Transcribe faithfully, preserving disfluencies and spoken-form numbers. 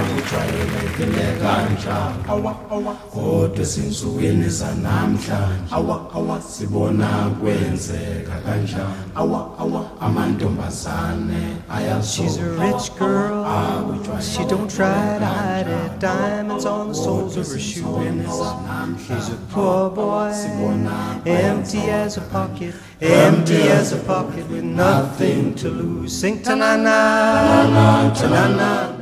akujwayelekile kanjalo kodwa ezinsukwini zanamhlanje sibona kwenzeka kanjalo amantombazane She's a rich girl, she don't try to hide it. Diamonds on the soles of her shoes. She's a poor boy, empty as a pocket, empty as a pocket with nothing to lose. Sing ta-na-na, ta-na-na.